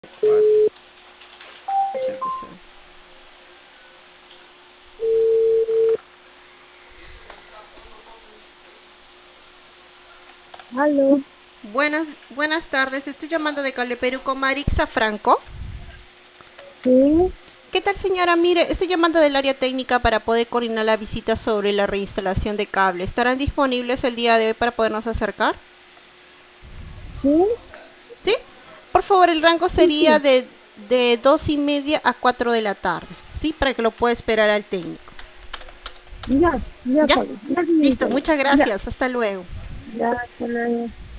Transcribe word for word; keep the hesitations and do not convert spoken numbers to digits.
Cuatro. Ya empezó. Aló, Buenas, buenas tardes, estoy llamando de Cable Perú con Marixa Franco. sí, ¿Qué tal, señora? Mire, estoy llamando del área técnica para poder coordinar la visita sobre la reinstalación de cable. ¿Estarán disponibles el día de hoy para podernos acercar? sí, ¿Sí? Por favor, el rango sí, sería sí, de, de dos y media a cuatro de la tarde, ¿sí? Para que lo pueda esperar al técnico. ya, ya, ¿Ya? Pablo, ya, Listo, señorita, muchas ya, gracias. Hasta luego. ya, hasta luego.